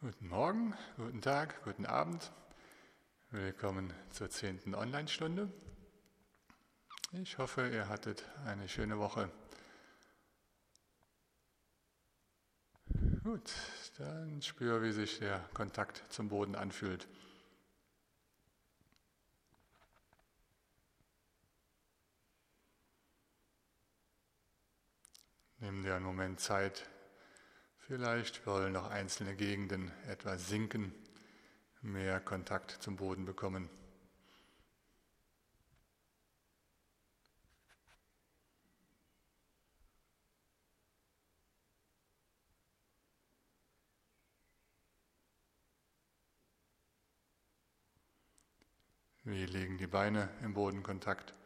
Guten Morgen, guten Tag, guten Abend. Willkommen zur 10. Online-Stunde. Ich hoffe, ihr hattet eine schöne Woche. Gut, dann spür, wie sich der Kontakt zum Boden anfühlt. Nimm dir einen Moment Zeit. Vielleicht wollen noch einzelne Gegenden etwas sinken, mehr Kontakt zum Boden bekommen. Wie liegen die Beine im Bodenkontakt?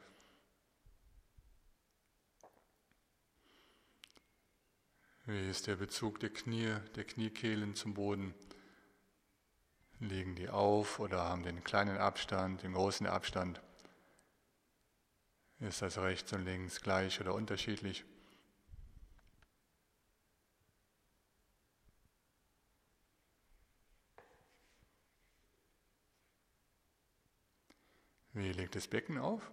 Wie ist der Bezug der Knie, der Kniekehlen zum Boden? Liegen die auf oder haben den kleinen Abstand, den großen Abstand? Ist das rechts und links gleich oder unterschiedlich? Wie liegt das Becken auf?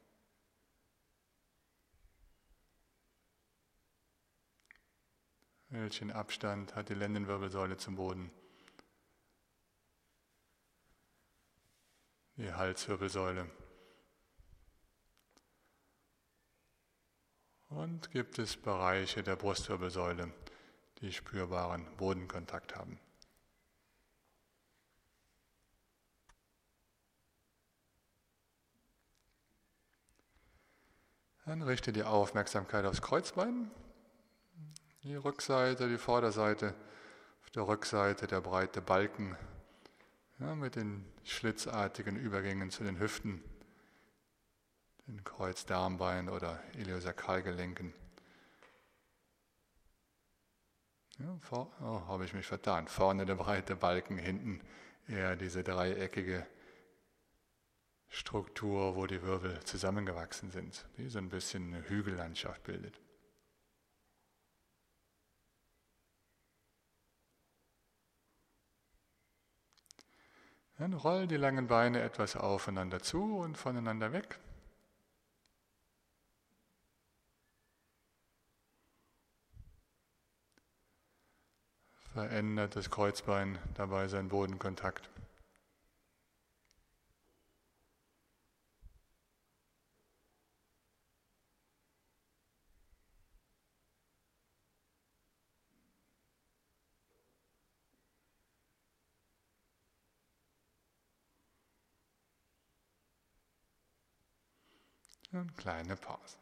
Welchen Abstand hat die Lendenwirbelsäule zum Boden? Die Halswirbelsäule. Und gibt es Bereiche der Brustwirbelsäule, die spürbaren Bodenkontakt haben? Dann richte die Aufmerksamkeit aufs Kreuzbein, die Rückseite, die Vorderseite, auf der Rückseite der breite Balken, ja, mit den schlitzartigen Übergängen zu den Hüften, den Kreuzdarmbein oder Iliosakralgelenken. Ja, habe ich mich vertan. Vorne der breite Balken, hinten eher diese dreieckige Struktur, wo die Wirbel zusammengewachsen sind, die so ein bisschen eine Hügellandschaft bildet. Dann roll die langen Beine etwas aufeinander zu und voneinander weg. Verändert das Kreuzbein dabei seinen Bodenkontakt. Eine kleine Pause.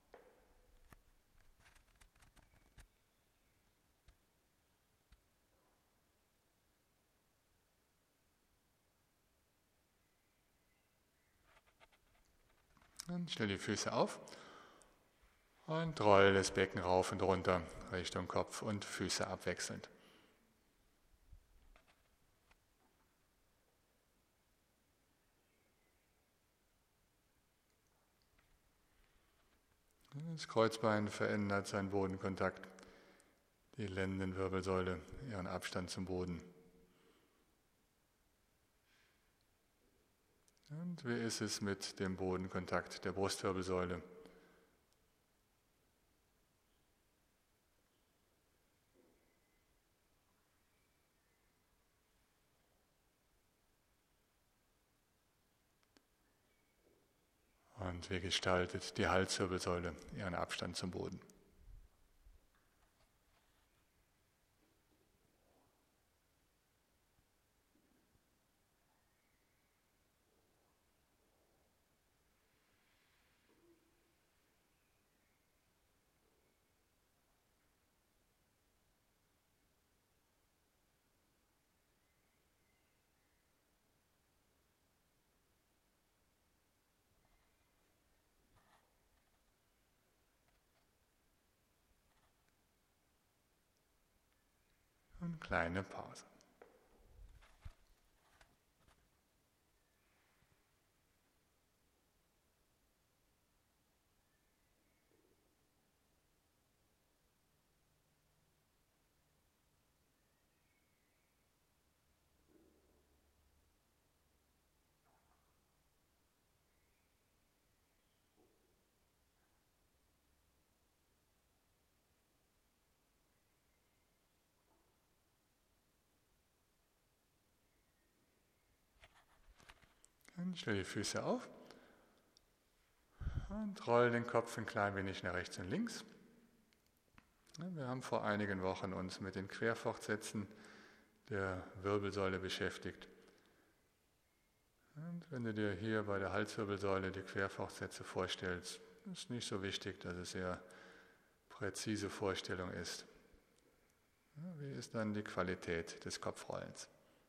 Dann stell die Füße auf und roll das Becken rauf und runter Richtung Kopf und Füße abwechselnd. Das Kreuzbein verändert seinen Bodenkontakt, die Lendenwirbelsäule ihren Abstand zum Boden. Und wie ist es mit dem Bodenkontakt der Brustwirbelsäule? Und wie gestaltet die Halswirbelsäule ihren Abstand zum Boden? Eine kleine Pause. Dann stell die Füße auf und roll den Kopf ein klein wenig nach rechts und links. Wir haben vor einigen Wochen uns mit den Querfortsätzen der Wirbelsäule beschäftigt. Und wenn du dir hier bei der Halswirbelsäule die Querfortsätze vorstellst, ist nicht so wichtig, dass es sehr präzise Vorstellung ist. Wie ist dann die Qualität des Kopfrollens?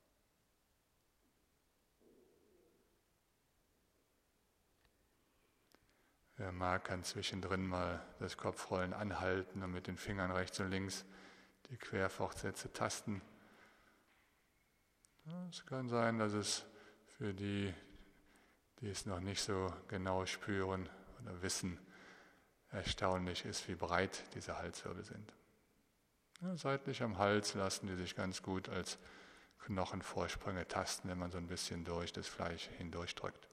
Wer mag, kann zwischendrin mal das Kopfrollen anhalten und mit den Fingern rechts und links die Querfortsätze tasten. Es kann sein, dass es für die, die es noch nicht so genau spüren oder wissen, erstaunlich ist, wie breit diese Halswirbel sind. Seitlich am Hals lassen die sich ganz gut als Knochenvorsprünge tasten, wenn man so ein bisschen durch das Fleisch hindurchdrückt.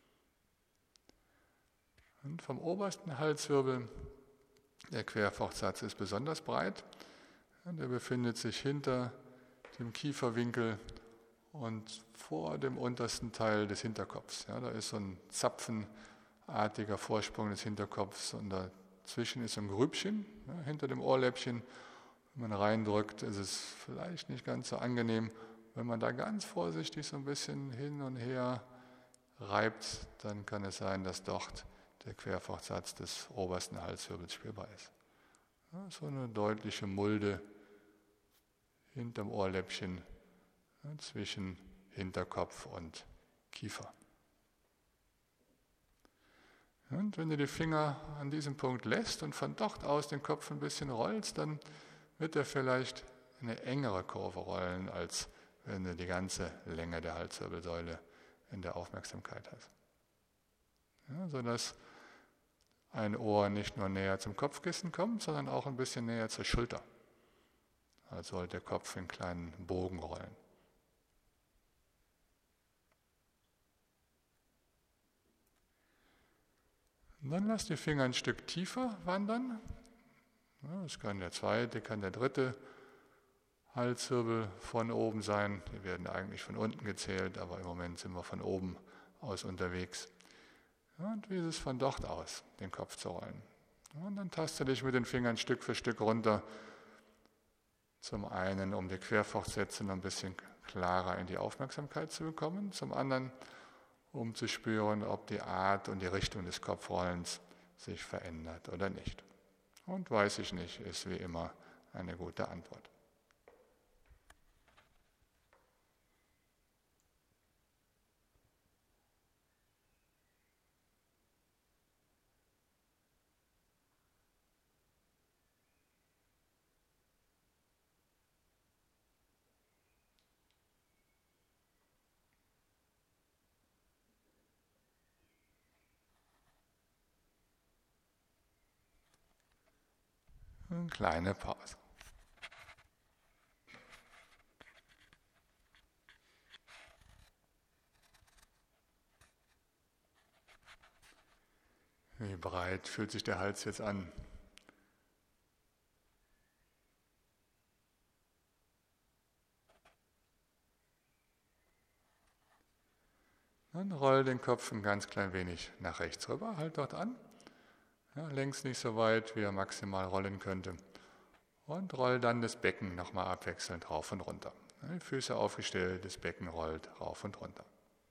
Und vom obersten Halswirbel, der Querfortsatz ist besonders breit. Der befindet sich hinter dem Kieferwinkel und vor dem untersten Teil des Hinterkopfs. Da ist so ein zapfenartiger Vorsprung des Hinterkopfs und dazwischen ist so ein Grübchen hinter dem Ohrläppchen. Wenn man reindrückt, ist es vielleicht nicht ganz so angenehm. Wenn man da ganz vorsichtig so ein bisschen hin und her reibt, dann kann es sein, dass dort der Querfortsatz des obersten Halswirbels spürbar ist. So eine deutliche Mulde hinterm Ohrläppchen zwischen Hinterkopf und Kiefer. Und wenn du die Finger an diesem Punkt lässt und von dort aus den Kopf ein bisschen rollst, dann wird er vielleicht eine engere Kurve rollen, als wenn du die ganze Länge der Halswirbelsäule in der Aufmerksamkeit hast. Sodass ein Ohr nicht nur näher zum Kopfkissen kommt, sondern auch ein bisschen näher zur Schulter. Also soll der Kopf in kleinen Bogen rollen. Und dann lass die Finger ein Stück tiefer wandern. Das kann der zweite, kann der dritte Halswirbel von oben sein. Die werden eigentlich von unten gezählt, aber im Moment sind wir von oben aus unterwegs. Und wie ist es von dort aus, den Kopf zu rollen? Und dann taste dich mit den Fingern Stück für Stück runter. Zum einen, um die Querfortsätze noch ein bisschen klarer in die Aufmerksamkeit zu bekommen. Zum anderen, um zu spüren, ob die Art und die Richtung des Kopfrollens sich verändert oder nicht. Und weiß ich nicht, ist wie immer eine gute Antwort. Eine kleine Pause. Wie breit fühlt sich der Hals jetzt an? Dann roll den Kopf ein ganz klein wenig nach rechts rüber, halt dort an. Längst nicht so weit, wie er maximal rollen könnte. Und roll dann das Becken nochmal abwechselnd rauf und runter. Die Füße aufgestellt, das Becken rollt rauf und runter.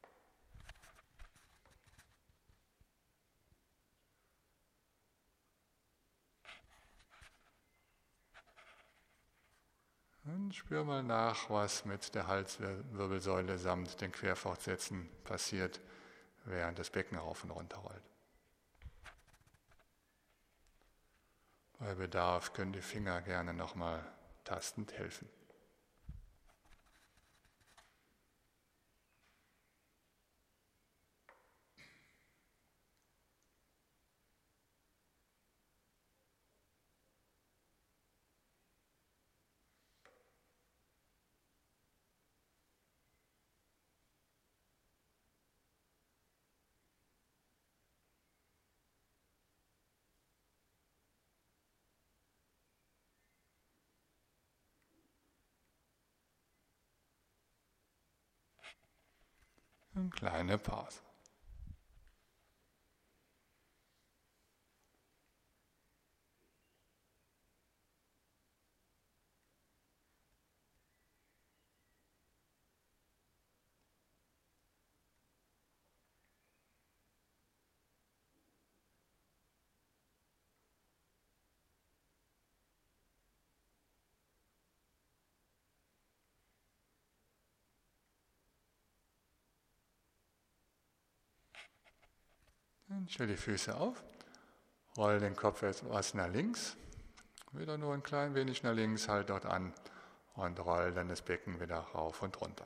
Und spür mal nach, was mit der Halswirbelsäule samt den Querfortsätzen passiert, während das Becken rauf und runter rollt. Bei Bedarf können die Finger gerne nochmal tastend helfen. Eine kleine Pause. Dann stell die Füße auf, roll den Kopf etwas nach links, wieder nur ein klein wenig nach links, halt dort an und roll dann das Becken wieder rauf und runter.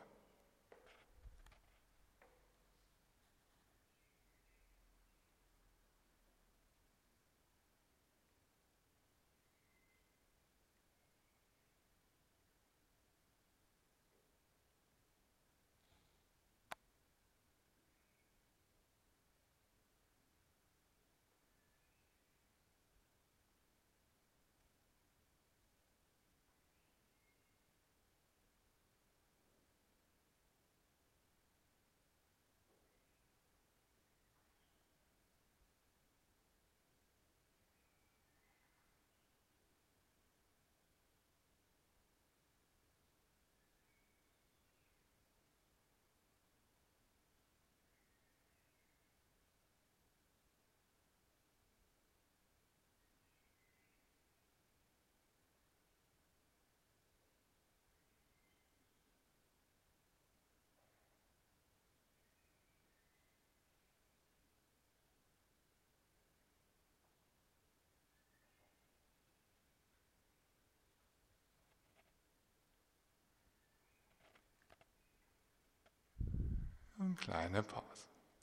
Eine kleine Pause.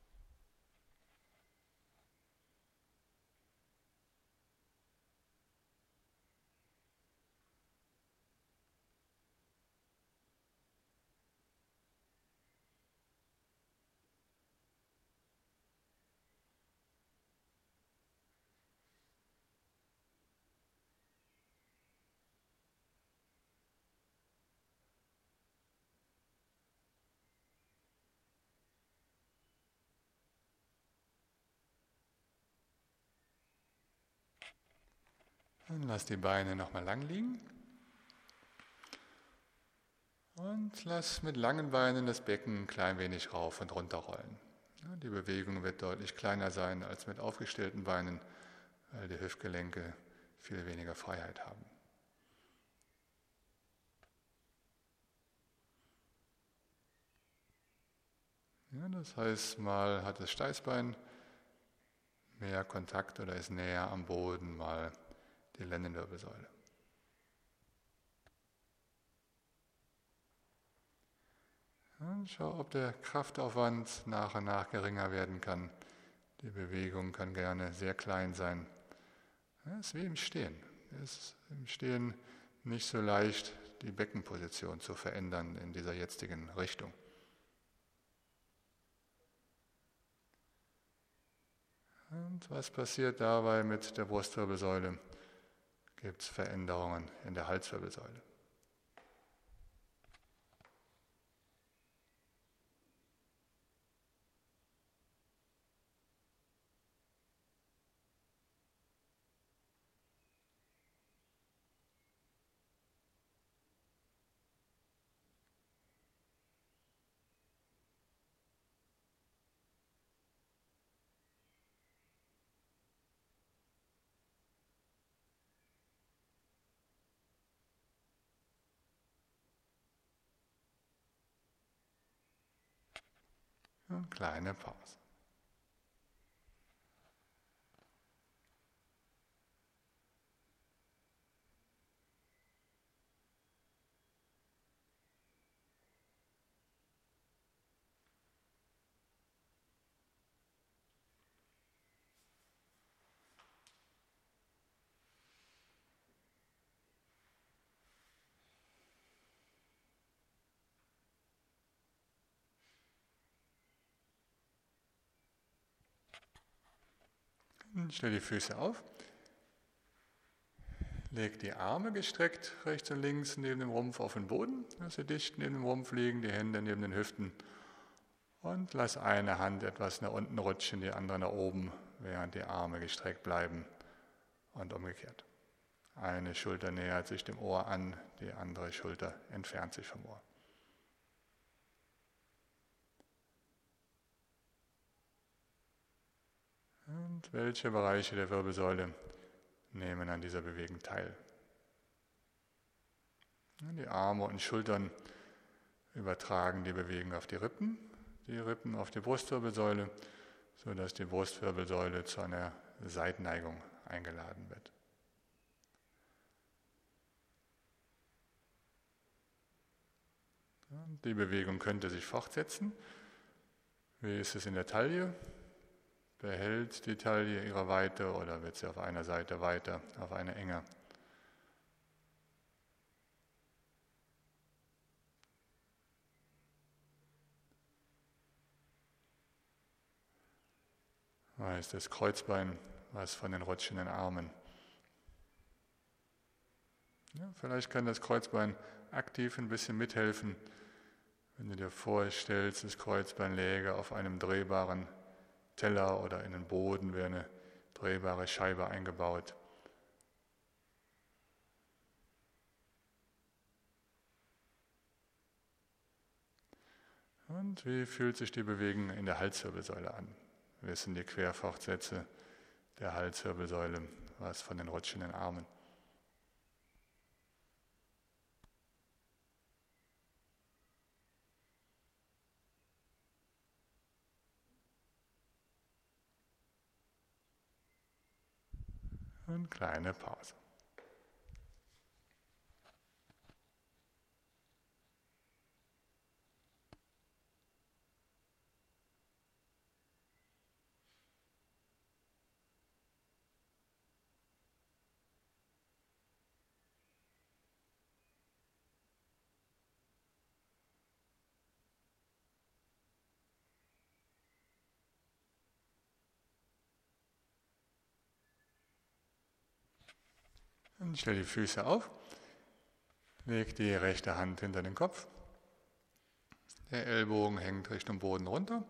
Dann lass die Beine nochmal lang liegen und lass mit langen Beinen das Becken ein klein wenig rauf und runter rollen. Ja, die Bewegung wird deutlich kleiner sein als mit aufgestellten Beinen, weil die Hüftgelenke viel weniger Freiheit haben. Ja, das heißt, mal hat das Steißbein mehr Kontakt oder ist näher am Boden, mal die Lendenwirbelsäule. Und schau, ob der Kraftaufwand nach und nach geringer werden kann. Die Bewegung kann gerne sehr klein sein. Es ist wie im Stehen. Es ist im Stehen nicht so leicht, die Beckenposition zu verändern in dieser jetzigen Richtung. Und was passiert dabei mit der Brustwirbelsäule? Gibt es Veränderungen in der Halswirbelsäule? Eine kleine Pause. Stell die Füße auf, leg die Arme gestreckt rechts und links neben dem Rumpf auf den Boden, dass sie dicht neben dem Rumpf liegen, die Hände neben den Hüften Und lass eine Hand etwas nach unten rutschen, die andere nach oben, während die Arme gestreckt bleiben und umgekehrt. Eine Schulter nähert sich dem Ohr an, die andere Schulter entfernt sich vom Ohr. Und welche Bereiche der Wirbelsäule nehmen an dieser Bewegung teil? Die Arme und Schultern übertragen die Bewegung auf die Rippen auf die Brustwirbelsäule, sodass die Brustwirbelsäule zu einer Seitenneigung eingeladen wird. Und die Bewegung könnte sich fortsetzen. Wie ist es in der Taille? Behält die Taille ihre Weite oder wird sie auf einer Seite weiter, auf einer enger? Ist das Kreuzbein was von den rutschenden Armen? Ja, vielleicht kann das Kreuzbein aktiv ein bisschen mithelfen, wenn du dir vorstellst, das Kreuzbein läge auf einem drehbaren Teller oder in den Boden wäre eine drehbare Scheibe eingebaut. Und wie fühlt sich die Bewegung in der Halswirbelsäule an? Wir sind die Querfortsätze der Halswirbelsäule, was von den rutschenden Armen. Und kleine Pause. Und stell die Füße auf, leg die rechte Hand hinter den Kopf, der Ellbogen hängt Richtung Boden runter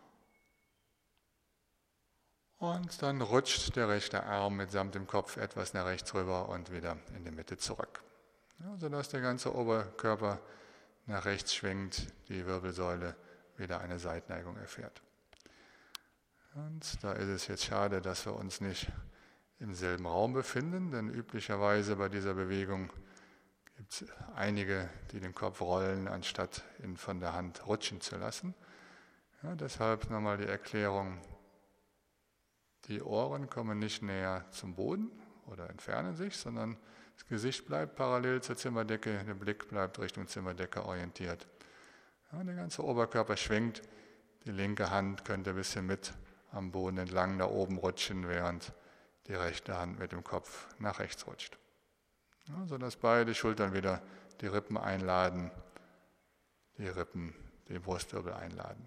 und dann rutscht der rechte Arm mitsamt dem Kopf etwas nach rechts rüber und wieder in die Mitte zurück, ja, sodass der ganze Oberkörper nach rechts schwingt, die Wirbelsäule wieder eine Seitneigung erfährt. Und da ist es jetzt schade, dass wir uns nicht im selben Raum befinden, denn üblicherweise bei dieser Bewegung gibt es einige, die den Kopf rollen, anstatt ihn von der Hand rutschen zu lassen. Ja, deshalb nochmal die Erklärung, die Ohren kommen nicht näher zum Boden oder entfernen sich, sondern das Gesicht bleibt parallel zur Zimmerdecke, der Blick bleibt Richtung Zimmerdecke orientiert. Ja, der ganze Oberkörper schwenkt, die linke Hand könnte ein bisschen mit am Boden entlang nach oben rutschen, während die rechte Hand mit dem Kopf nach rechts rutscht. Ja, sodass beide Schultern wieder die Rippen einladen, die Rippen die Brustwirbel einladen.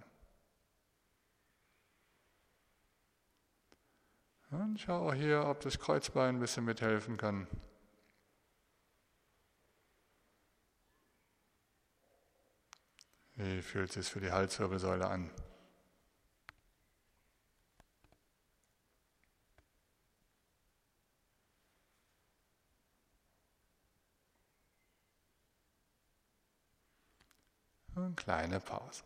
Und schau auch hier, ob das Kreuzbein ein bisschen mithelfen kann. Wie fühlt es sich für die Halswirbelsäule an? Und kleine Pause.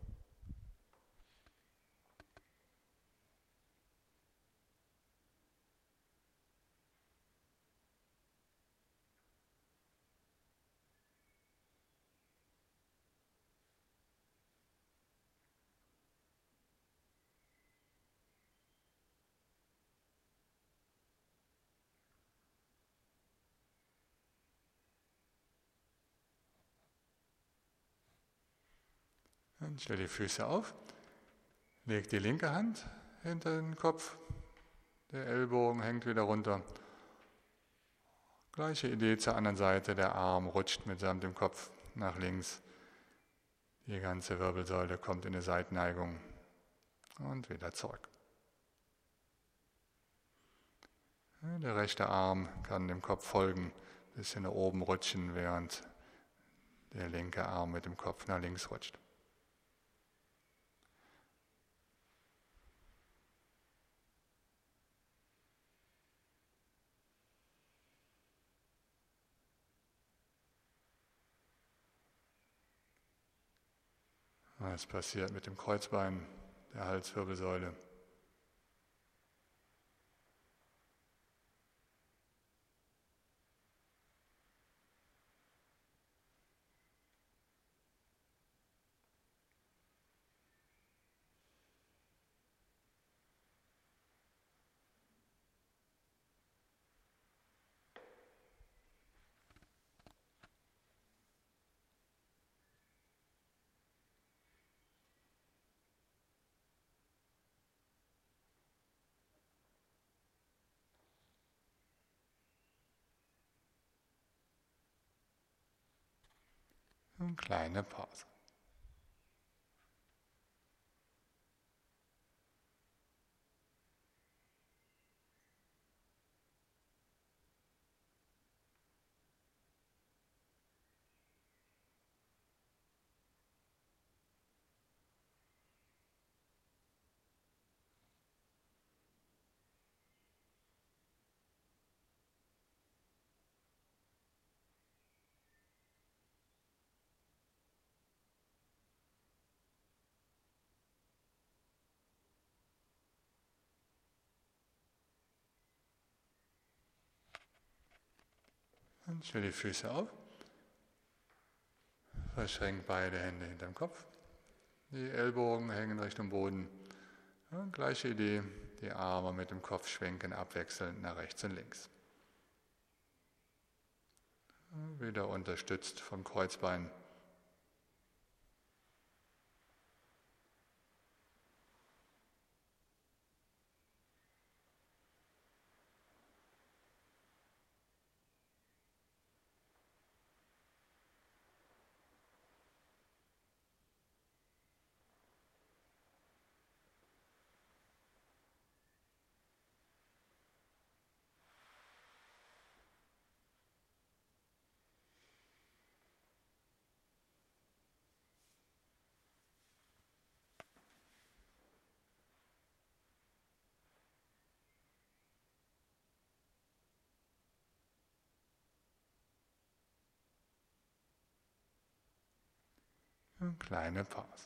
Dann stell die Füße auf, leg die linke Hand hinter den Kopf, der Ellbogen hängt wieder runter. Gleiche Idee zur anderen Seite, der Arm rutscht mitsamt dem Kopf nach links. Die ganze Wirbelsäule kommt in eine Seitenneigung und wieder zurück. Der rechte Arm kann dem Kopf folgen, ein bisschen nach oben rutschen, während der linke Arm mit dem Kopf nach links rutscht. Was passiert mit dem Kreuzbein, der Halswirbelsäule? Eine kleine Pause. Und stell die Füße auf. Verschränk beide Hände hinterm Kopf. Die Ellbogen hängen Richtung Boden. Ja, gleiche Idee, die Arme mit dem Kopf schwenken abwechselnd nach rechts und links. Ja, wieder unterstützt vom Kreuzbein. Eine kleine Pause.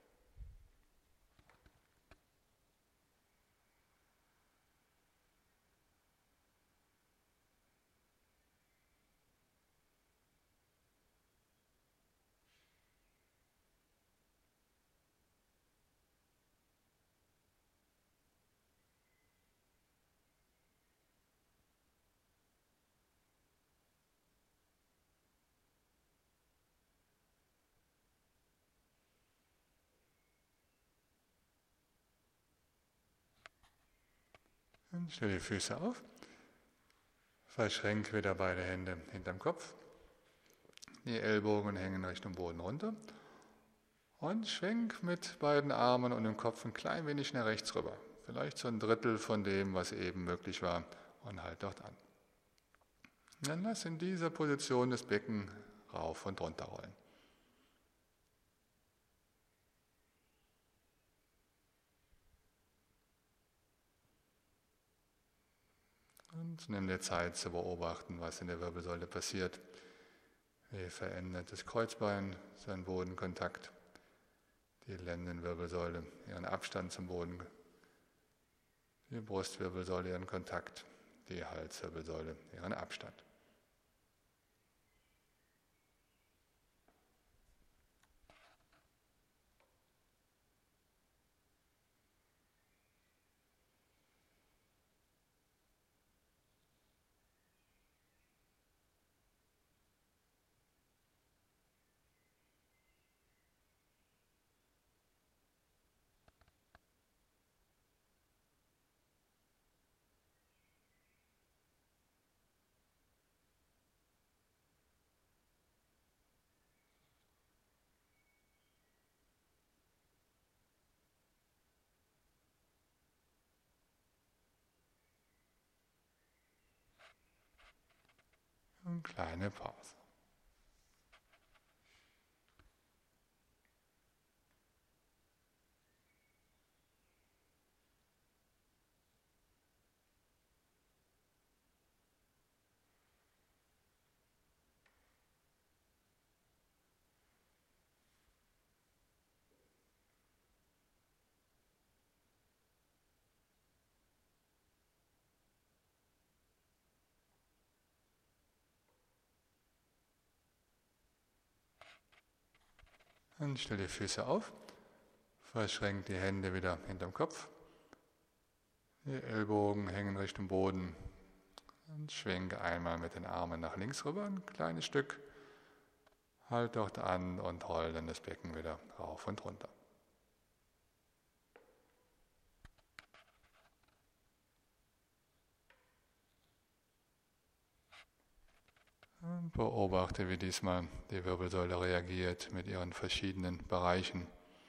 Und stell die Füße auf. Verschränk wieder beide Hände hinterm Kopf. Die Ellbogen hängen Richtung Boden runter. Und schwenk mit beiden Armen und dem Kopf ein klein wenig nach rechts rüber. Vielleicht so ein Drittel von dem, was eben möglich war. Und halt dort an. Dann lass in dieser Position das Becken rauf und runter rollen. Und nimm dir Zeit zu beobachten, was in der Wirbelsäule passiert. Wie verändert das Kreuzbein seinen Bodenkontakt, die Lendenwirbelsäule ihren Abstand zum Boden, die Brustwirbelsäule ihren Kontakt, die Halswirbelsäule ihren Abstand. Eine kleine Pause. Dann stell die Füße auf, verschränk die Hände wieder hinterm Kopf, die Ellbogen hängen Richtung Boden und schwenke einmal mit den Armen nach links rüber, ein kleines Stück, halt dort an und roll dann das Becken wieder rauf und runter. Und beobachte, wie diesmal die Wirbelsäule reagiert mit ihren verschiedenen Bereichen.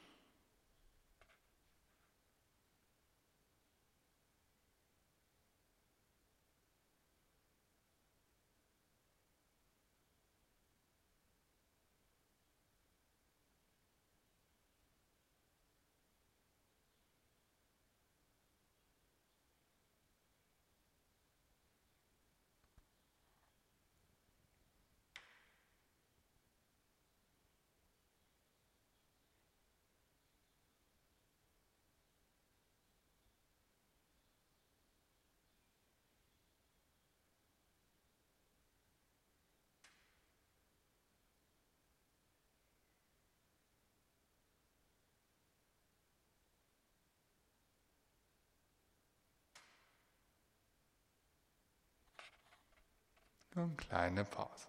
Und kleine Pause.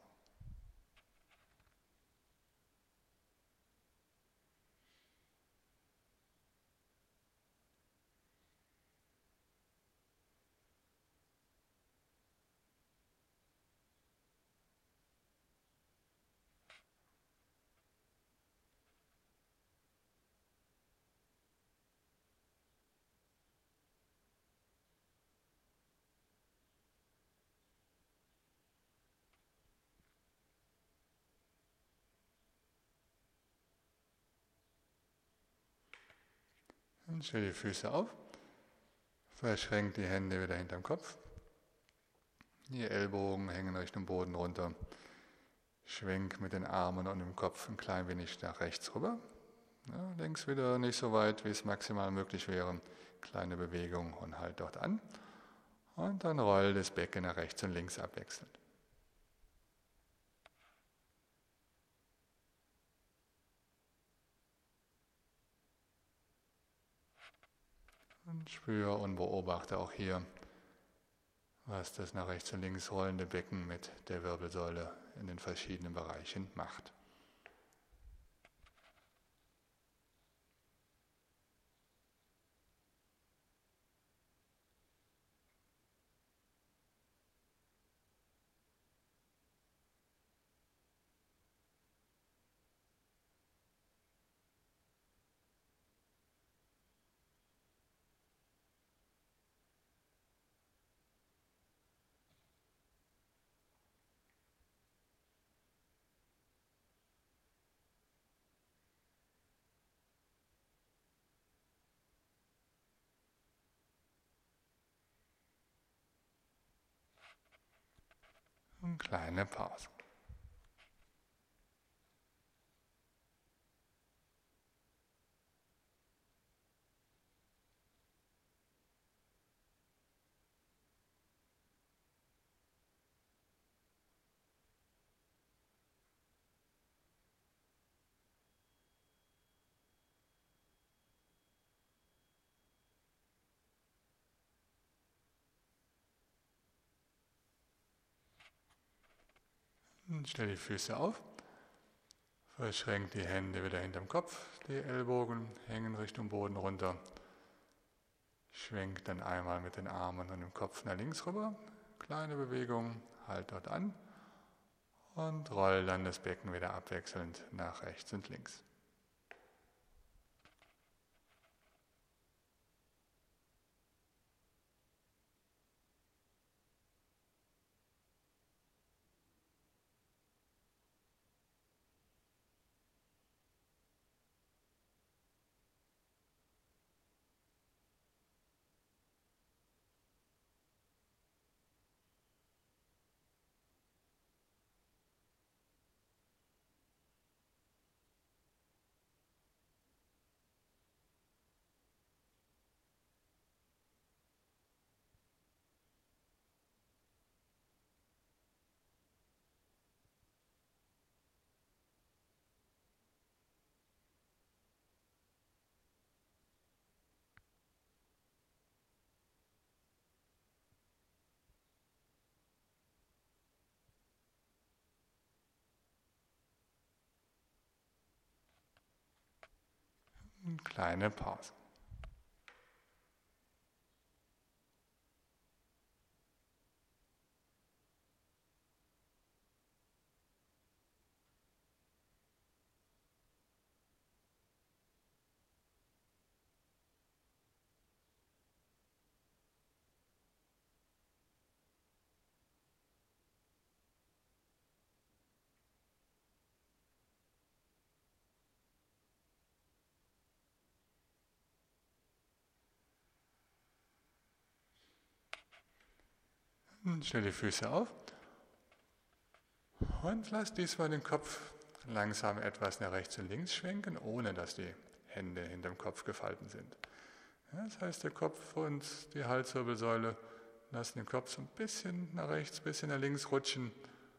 Und stell die Füße auf, verschränk die Hände wieder hinterm Kopf, die Ellbogen hängen Richtung Boden runter, schwenk mit den Armen und dem Kopf ein klein wenig nach rechts rüber, ja, links wieder nicht so weit, wie es maximal möglich wäre, kleine Bewegung und halt dort an und dann roll das Becken nach rechts und links abwechselnd. Und spüre und beobachte auch hier, was das nach rechts und links rollende Becken mit der Wirbelsäule in den verschiedenen Bereichen macht. Und kleine Pause. Und stell die Füße auf, verschränk die Hände wieder hinterm Kopf, die Ellbogen hängen Richtung Boden runter. Schwenk dann einmal mit den Armen und dem Kopf nach links rüber, kleine Bewegung, halt dort an und roll dann das Becken wieder abwechselnd nach rechts und links. Und kleine Pause. Und stell die Füße auf und lass diesmal den Kopf langsam etwas nach rechts und links schwenken, ohne dass die Hände hinterm Kopf gefalten sind. Ja, das heißt, der Kopf und die Halswirbelsäule lassen den Kopf so ein bisschen nach rechts, ein bisschen nach links rutschen,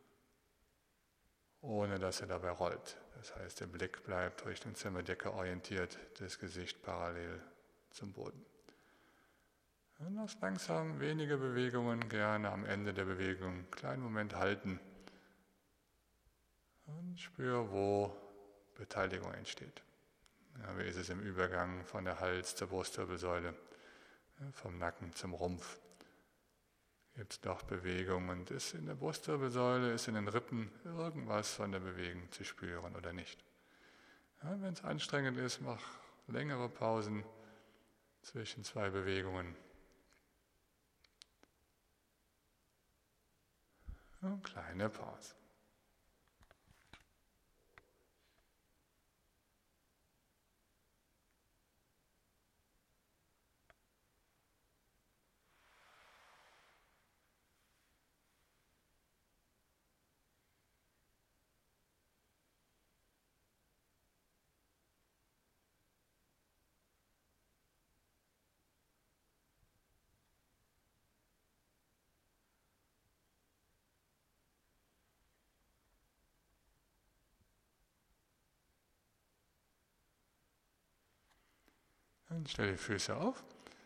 ohne dass er dabei rollt. Das heißt, der Blick bleibt Richtung Zimmerdecke orientiert, das Gesicht parallel zum Boden. Und lass langsam wenige Bewegungen, gerne am Ende der Bewegung einen kleinen Moment halten und spür, wo Beteiligung entsteht. Ja, wie ist es im Übergang von der Hals- zur Brustwirbelsäule, vom Nacken zum Rumpf? Gibt es doch Bewegung und ist in der Brustwirbelsäule, ist in den Rippen irgendwas von der Bewegung zu spüren oder nicht? Ja, wenn es anstrengend ist, mach längere Pausen zwischen zwei Bewegungen. Und kleine Pause. Dann stell die Füße auf.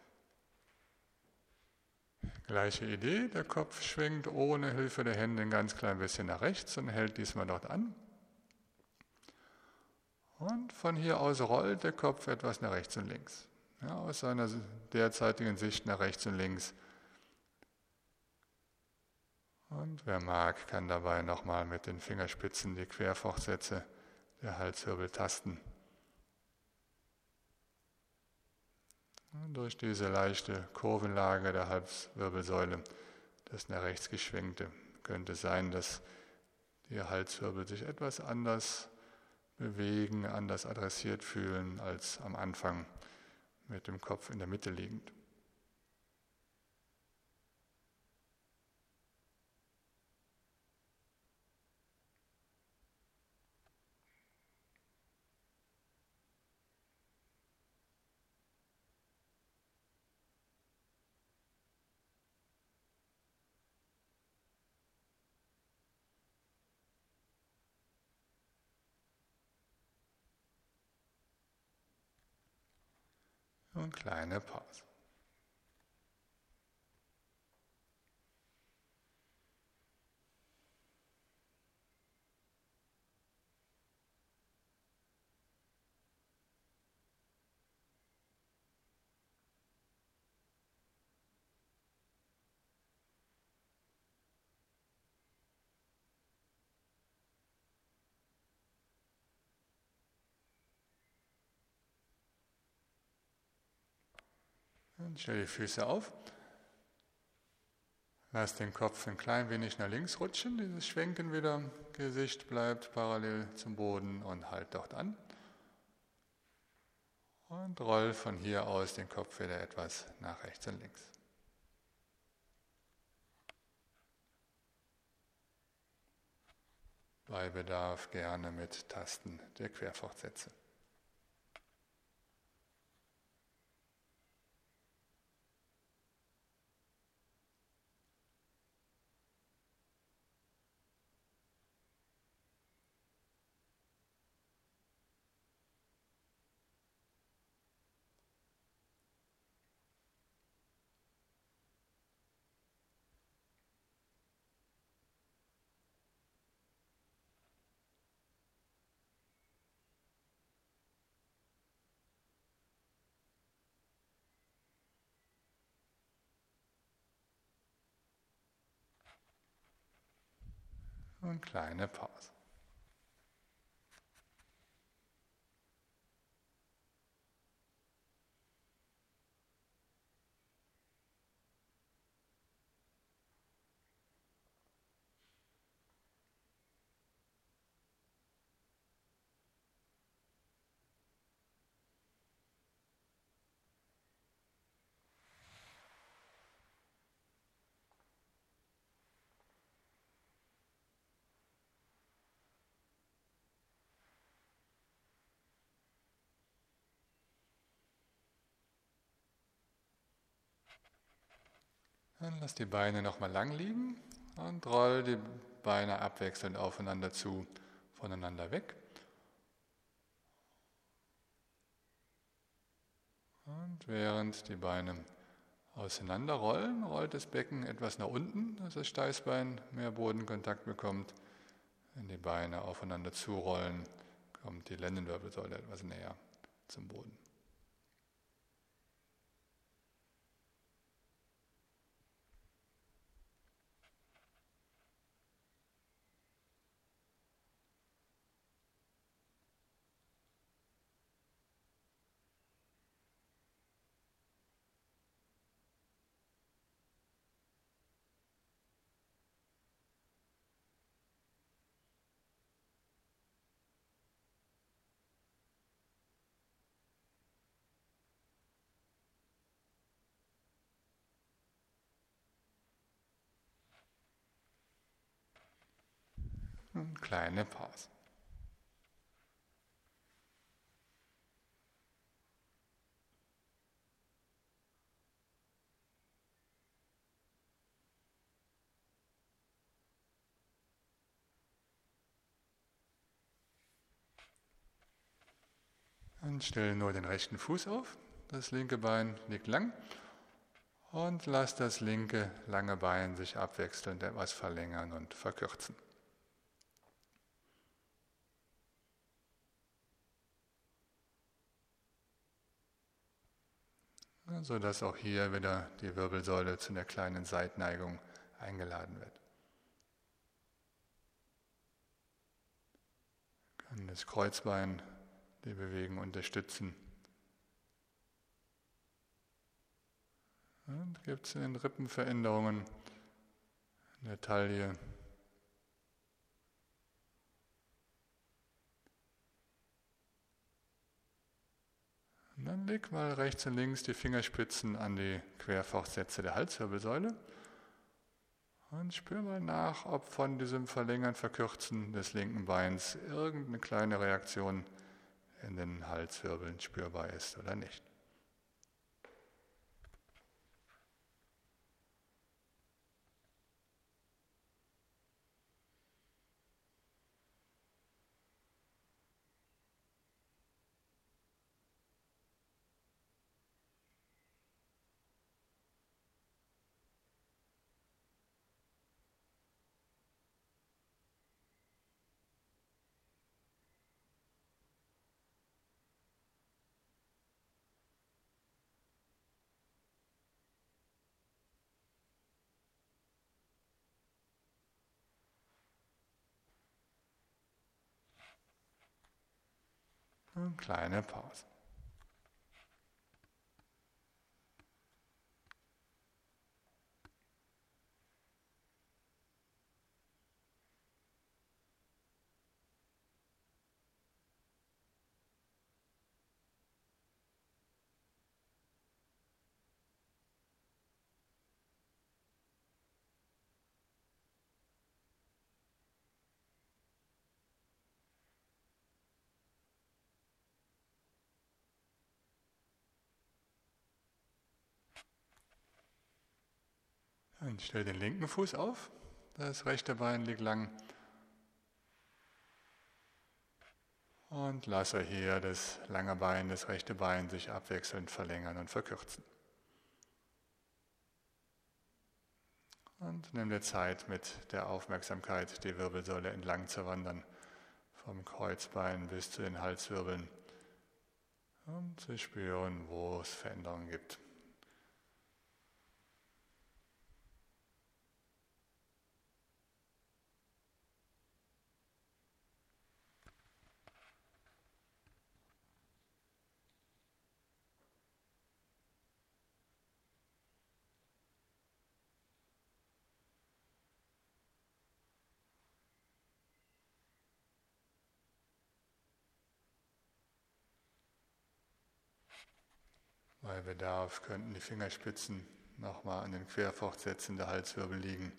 Gleiche Idee, der Kopf schwingt ohne Hilfe der Hände ein ganz klein bisschen nach rechts und hält diesmal dort an. Und von hier aus rollt der Kopf etwas nach rechts und links. Ja, aus seiner derzeitigen Sicht nach rechts und links. Und wer mag, kann dabei nochmal mit den Fingerspitzen die Querfortsätze der Halswirbel tasten. Und durch diese leichte Kurvenlage der Halswirbelsäule, das nach rechts geschwenkte, könnte sein, dass die Halswirbel sich etwas anders bewegen, anders adressiert fühlen als am Anfang mit dem Kopf in der Mitte liegend. Und kleine Pause. Und stell die Füße auf. Lass den Kopf ein klein wenig nach links rutschen, dieses Schwenken wieder. Gesicht bleibt parallel zum Boden und halt dort an. Und roll von hier aus den Kopf wieder etwas nach rechts und links. Bei Bedarf gerne mit Tasten der Querfortsätze. Und kleine Pause. Dann lass die Beine nochmal lang liegen und roll die Beine abwechselnd aufeinander zu, voneinander weg. Und während die Beine auseinanderrollen, rollt das Becken etwas nach unten, dass das Steißbein mehr Bodenkontakt bekommt. Wenn die Beine aufeinander zurollen, kommt die Lendenwirbelsäule etwas näher zum Boden. Und kleine Pause. Und stell nur den rechten Fuß auf, das linke Bein liegt lang und lass das linke lange Bein sich abwechselnd etwas verlängern und verkürzen. Sodass auch hier wieder die Wirbelsäule zu einer kleinen Seitneigung eingeladen wird. Kann das Kreuzbein die Bewegung unterstützen. Und gibt es in den Rippen Veränderungen in der Taille. Und dann leg mal rechts und links die Fingerspitzen an die Querfortsätze der Halswirbelsäule und spür mal nach, ob von diesem Verlängern, Verkürzen des linken Beins irgendeine kleine Reaktion in den Halswirbeln spürbar ist oder nicht. Eine kleine Pause. Und stell den linken Fuß auf, das rechte Bein liegt lang. Und lasse hier das lange Bein, das rechte Bein sich abwechselnd verlängern und verkürzen. Und nimm dir Zeit, mit der Aufmerksamkeit die Wirbelsäule entlang zu wandern, vom Kreuzbein bis zu den Halswirbeln, und zu spüren, wo es Veränderungen gibt. Bei Bedarf könnten die Fingerspitzen nochmal an den Querfortsätzen der Halswirbel liegen.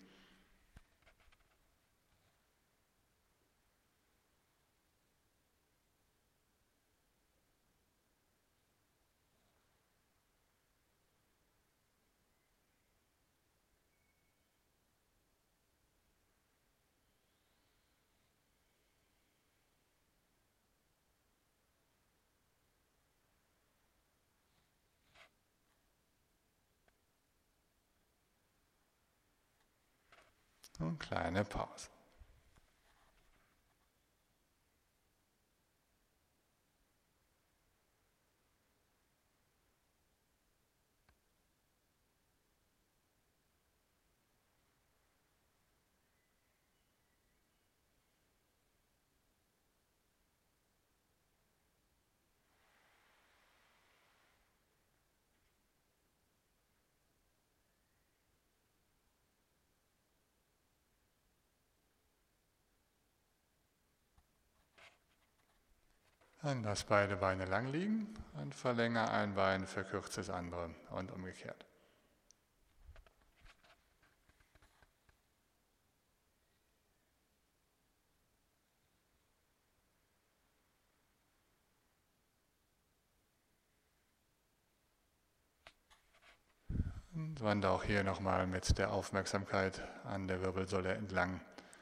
Und kleine Pause. Dann lass beide Beine lang liegen und verlängere ein Bein, verkürze das andere und umgekehrt. Und wandere auch hier nochmal mit der Aufmerksamkeit an der Wirbelsäule entlang.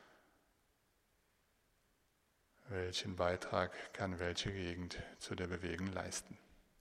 Welchen Beitrag kann welche Gegend zu der Bewegung leisten?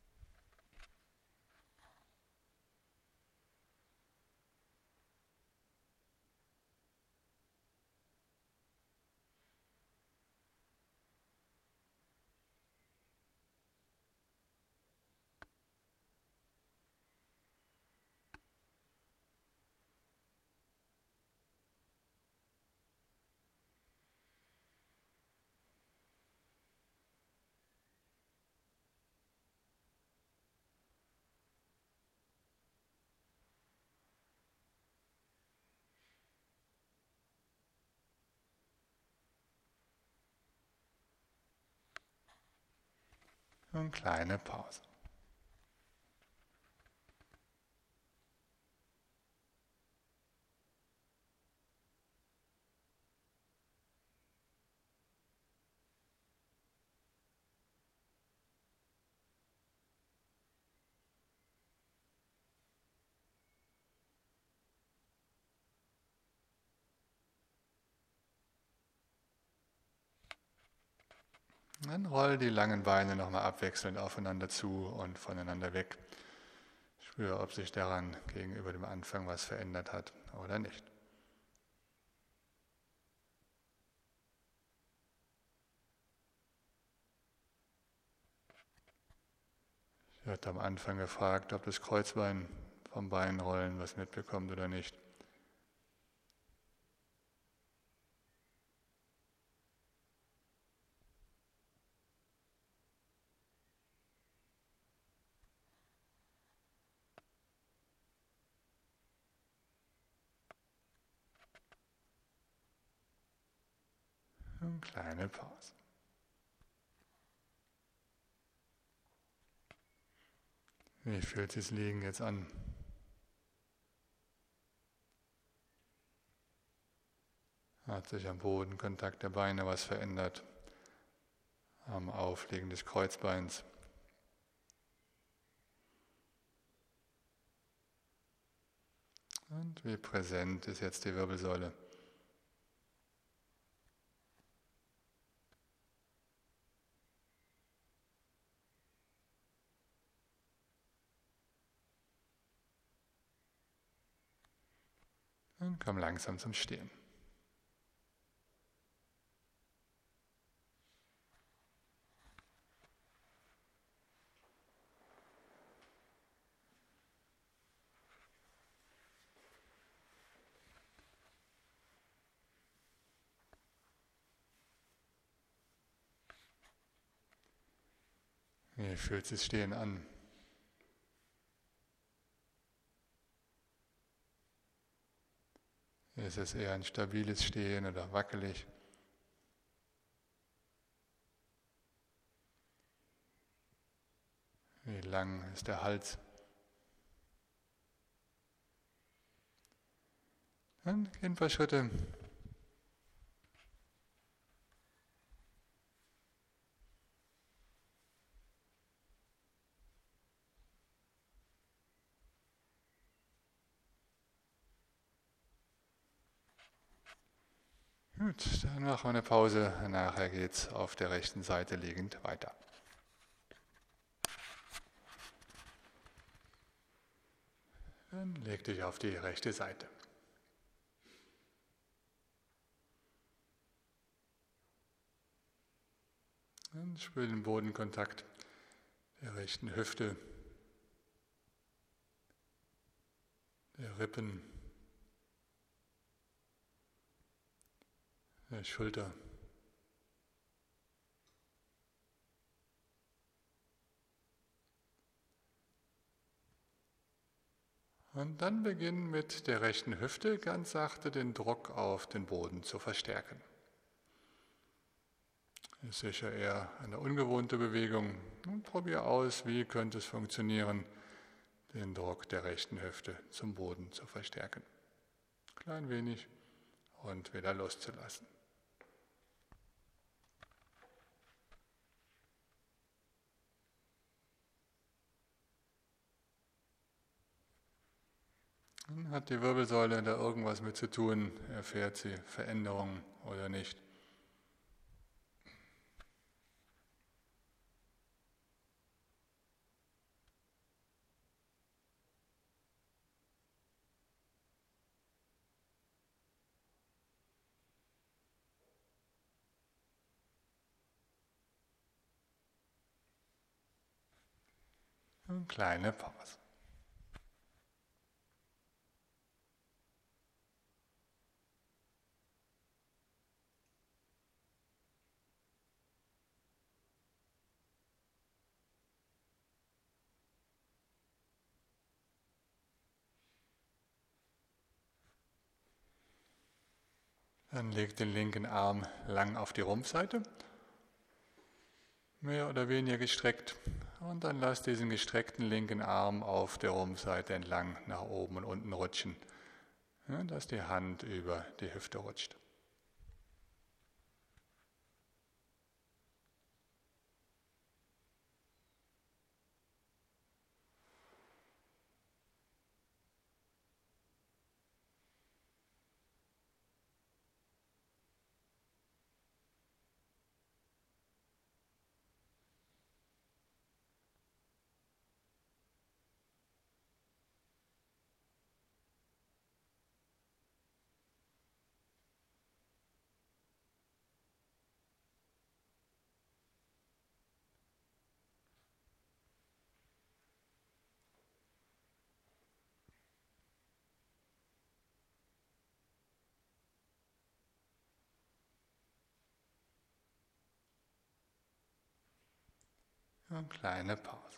Und kleine Pause. Dann roll die langen Beine nochmal abwechselnd aufeinander zu und voneinander weg. Spüre, ob sich daran gegenüber dem Anfang was verändert hat oder nicht. Ich hatte am Anfang gefragt, ob das Kreuzbein vom Beinrollen was mitbekommt oder nicht. Eine kleine Pause. Wie fühlt sich das Liegen jetzt an? Hat sich am Bodenkontakt der Beine was verändert? Am Auflegen des Kreuzbeins? Und wie präsent ist jetzt die Wirbelsäule? Und komm langsam zum Stehen. Wie fühlt sich Stehen an? Ist es eher ein stabiles Stehen oder wackelig? Wie lang ist der Hals? Dann gehen ein paar Schritte. Gut, dann machen wir eine Pause. Nachher geht es auf der rechten Seite liegend weiter. Dann leg dich auf die rechte Seite. Dann spür den Bodenkontakt der rechten Hüfte, der Rippen, der Schulter. Und dann beginnen mit der rechten Hüfte ganz sachte den Druck auf den Boden zu verstärken. Das ist sicher eher eine ungewohnte Bewegung. Und probier aus, wie könnte es funktionieren, den Druck der rechten Hüfte zum Boden zu verstärken. Klein wenig und wieder loszulassen. Hat die Wirbelsäule da irgendwas mit zu tun? Erfährt sie Veränderungen oder nicht? Eine kleine Pause. Dann leg den linken Arm lang auf die Rumpfseite, mehr oder weniger gestreckt. Und dann lass diesen gestreckten linken Arm auf der Rumpfseite entlang nach oben und unten rutschen, ja, dass die Hand über die Hüfte rutscht. Eine kleine Pause.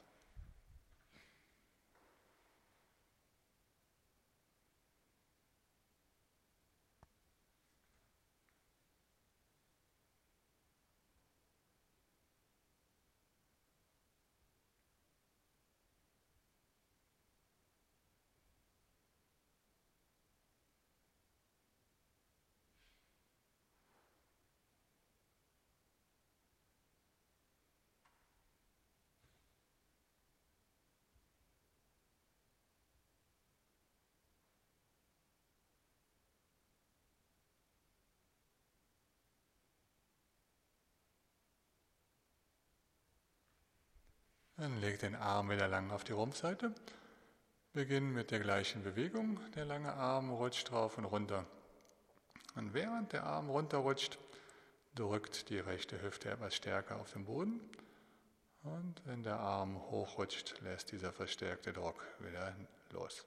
Dann leg den Arm wieder lang auf die Rumpfseite. Beginn mit der gleichen Bewegung. Der lange Arm rutscht rauf und runter. Und während der Arm runterrutscht, drückt die rechte Hüfte etwas stärker auf den Boden. Und wenn der Arm hochrutscht, lässt dieser verstärkte Druck wieder los.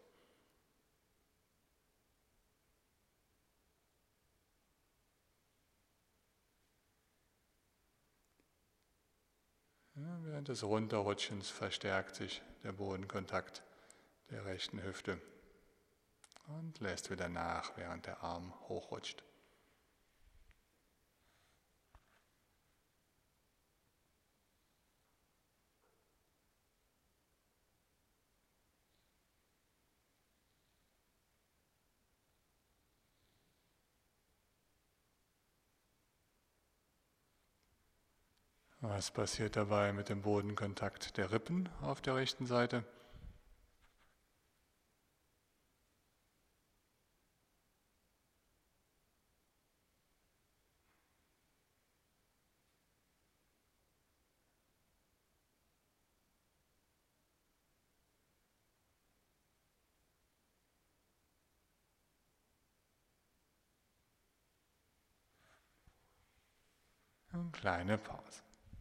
Ja, während des Runterrutschens verstärkt sich der Bodenkontakt der rechten Hüfte und lässt wieder nach, während der Arm hochrutscht. Was passiert dabei mit dem Bodenkontakt der Rippen auf der rechten Seite? Eine kleine Pause.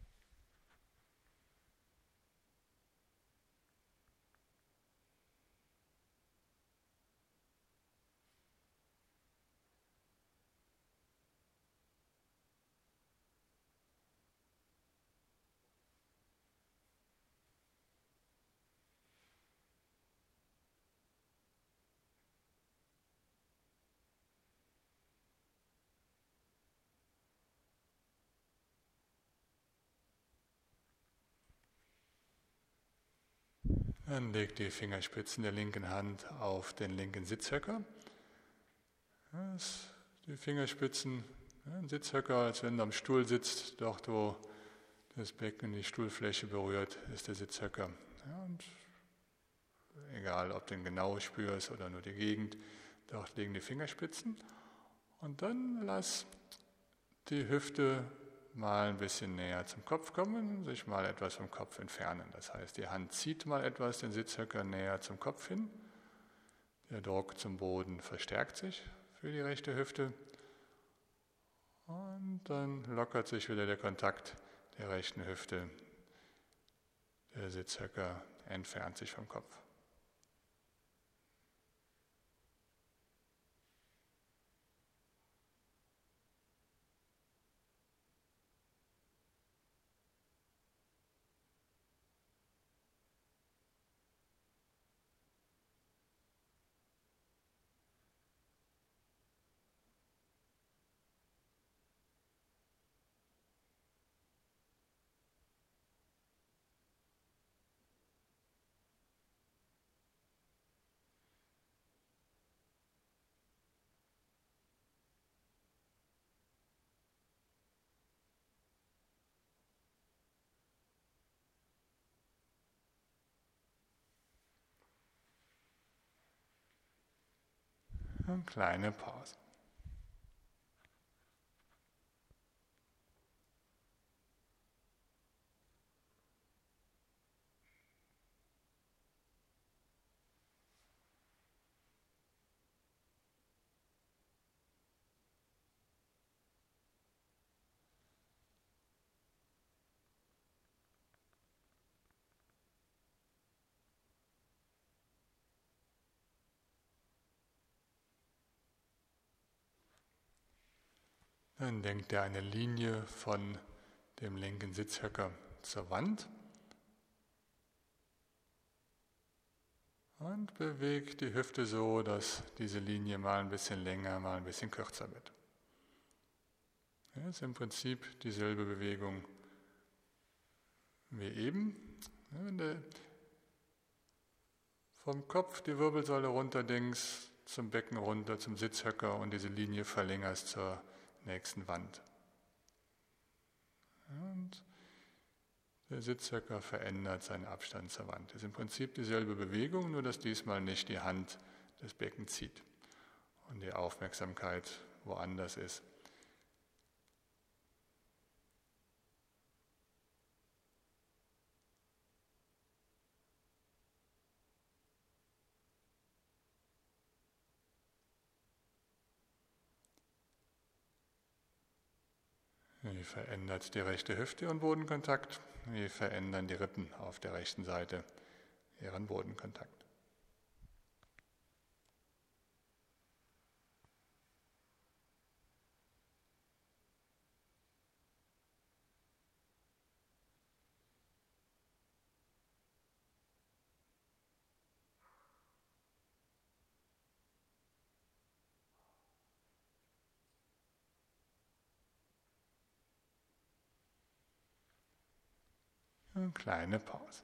Dann legt die Fingerspitzen der linken Hand auf den linken Sitzhöcker. Die Fingerspitzen, ein Sitzhöcker, als wenn du am Stuhl sitzt, dort wo das Becken die Stuhlfläche berührt, ist der Sitzhöcker. Ja, und egal, ob du den genau spürst oder nur die Gegend, dort liegen die Fingerspitzen. Und dann lass die Hüfte mal ein bisschen näher zum Kopf kommen, sich mal etwas vom Kopf entfernen. Das heißt, die Hand zieht mal etwas den Sitzhöcker näher zum Kopf hin. Der Druck zum Boden verstärkt sich für die rechte Hüfte. Und dann lockert sich wieder der Kontakt der rechten Hüfte. Der Sitzhöcker entfernt sich vom Kopf. Eine kleine Pause. Dann denkt er eine Linie von dem linken Sitzhöcker zur Wand und bewegt die Hüfte so, dass diese Linie mal ein bisschen länger, mal ein bisschen kürzer wird. Das ist im Prinzip dieselbe Bewegung wie eben. Wenn du vom Kopf die Wirbelsäule runter denkst, zum Becken runter, zum Sitzhöcker und diese Linie verlängerst zur nächsten Wand. Und der Sitzhöcker verändert seinen Abstand zur Wand. Das ist im Prinzip dieselbe Bewegung, nur dass diesmal nicht die Hand das Becken zieht und die Aufmerksamkeit woanders ist. Wie verändert die rechte Hüfte ihren Bodenkontakt? Wie verändern die Rippen auf der rechten Seite ihren Bodenkontakt? Eine kleine Pause.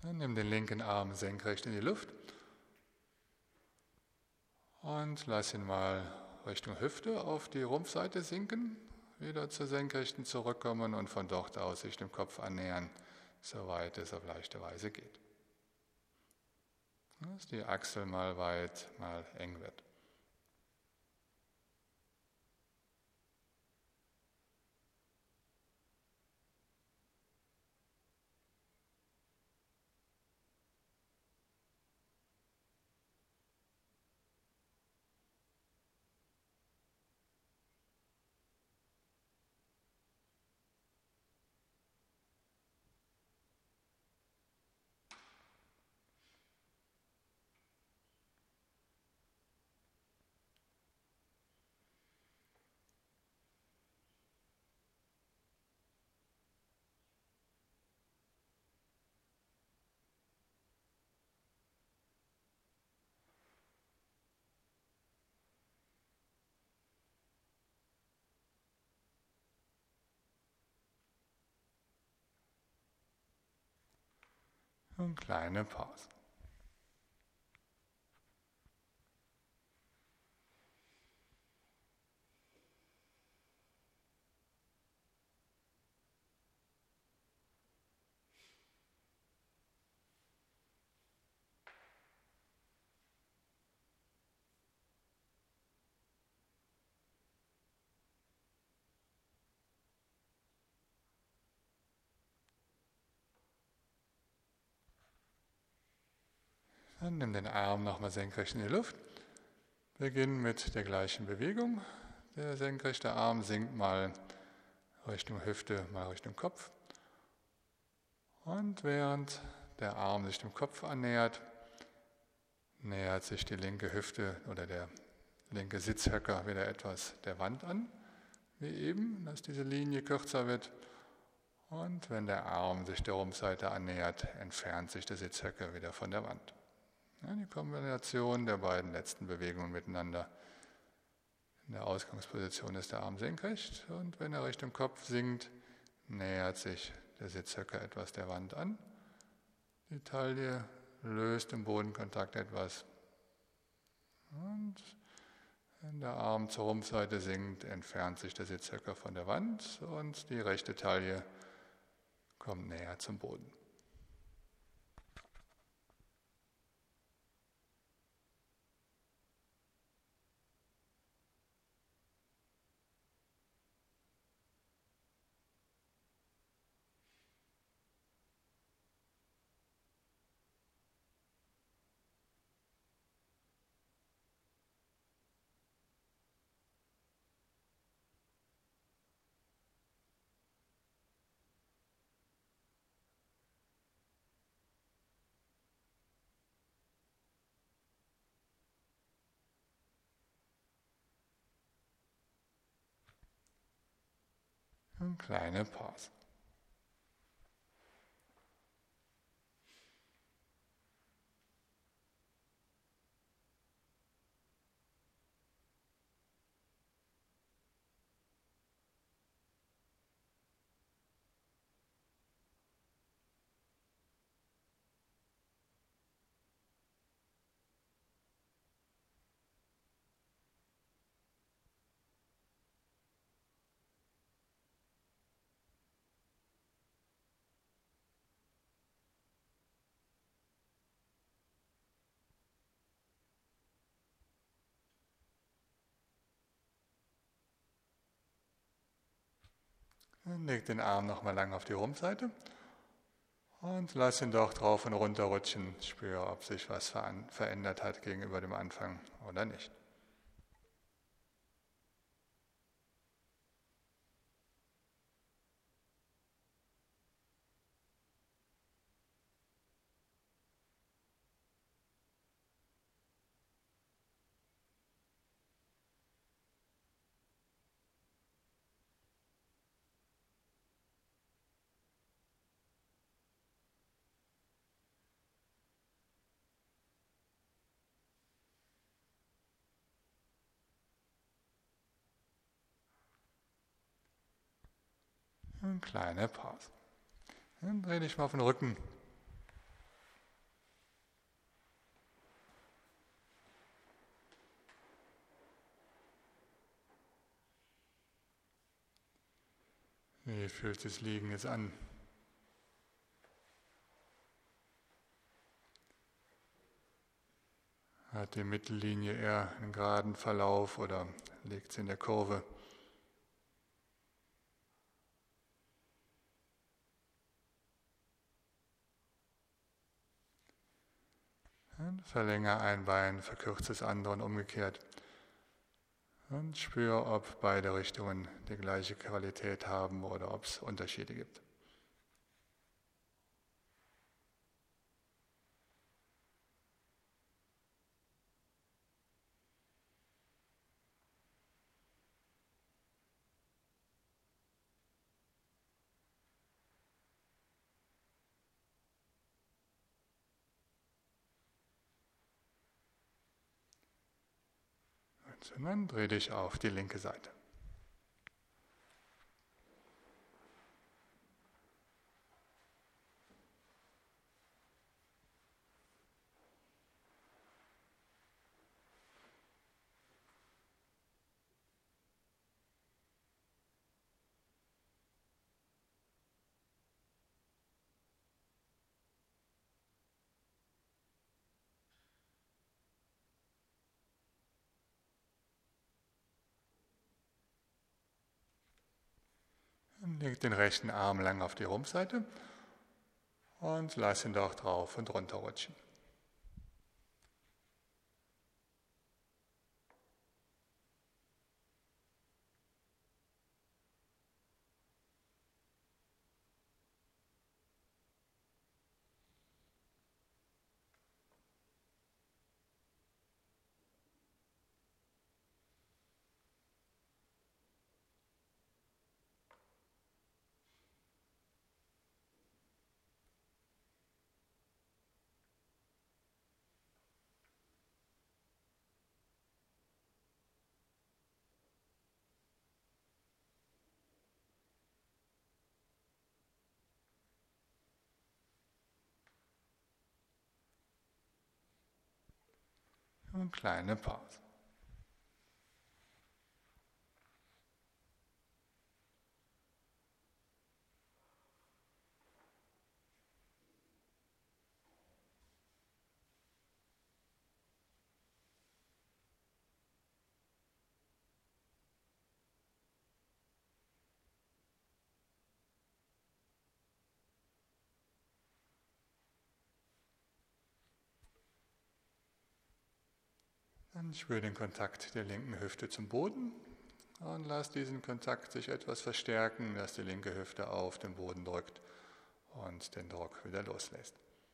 Dann nimm den linken Arm senkrecht in die Luft und lass ihn mal Richtung Hüfte auf die Rumpfseite sinken, wieder zur Senkrechten zurückkommen und von dort aus sich dem Kopf annähern, soweit es auf leichte Weise geht. Dass die Achsel mal weit, mal eng wird. Und kleine Pause. Dann nimm den Arm nochmal senkrecht in die Luft. Beginn mit der gleichen Bewegung. Der senkrechte Arm sinkt mal Richtung Hüfte, mal Richtung Kopf. Und während der Arm sich dem Kopf annähert, nähert sich die linke Hüfte oder der linke Sitzhöcker wieder etwas der Wand an, wie eben, dass diese Linie kürzer wird. Und wenn der Arm sich der Rumpfseite annähert, entfernt sich der Sitzhöcker wieder von der Wand. Ja, die Kombination der beiden letzten Bewegungen miteinander. In der Ausgangsposition ist der Arm senkrecht und wenn er Richtung Kopf sinkt, nähert sich der Sitzhöcker etwas der Wand an. Die Taille löst im Bodenkontakt etwas. Und wenn der Arm zur Rumpfseite sinkt, entfernt sich der Sitzhöcker von der Wand und die rechte Taille kommt näher zum Boden. Eine kleine Pause. Dann leg den Arm nochmal lang auf die Rumpfseite und lass ihn doch drauf und runter rutschen. Spüre, ob sich was verändert hat gegenüber dem Anfang oder nicht. Eine kleine Pause. Dann dreh dich mal auf den Rücken. fühlt sich das Liegen jetzt an? Hat die Mittellinie eher einen geraden Verlauf oder liegt sie in der Kurve? Und verlängere ein Bein, verkürze das andere und umgekehrt. Und spüre, ob beide Richtungen die gleiche Qualität haben oder ob es Unterschiede gibt. Und dann dreh dich auf die linke Seite. Und leg den rechten Arm lang auf die Rumpfseite und lass ihn doch drauf und runter rutschen. Und kleine Pause. Dann spüre den Kontakt der linken Hüfte zum Boden und lass diesen Kontakt sich etwas verstärken, dass die linke Hüfte auf den Boden drückt und den Druck wieder loslässt.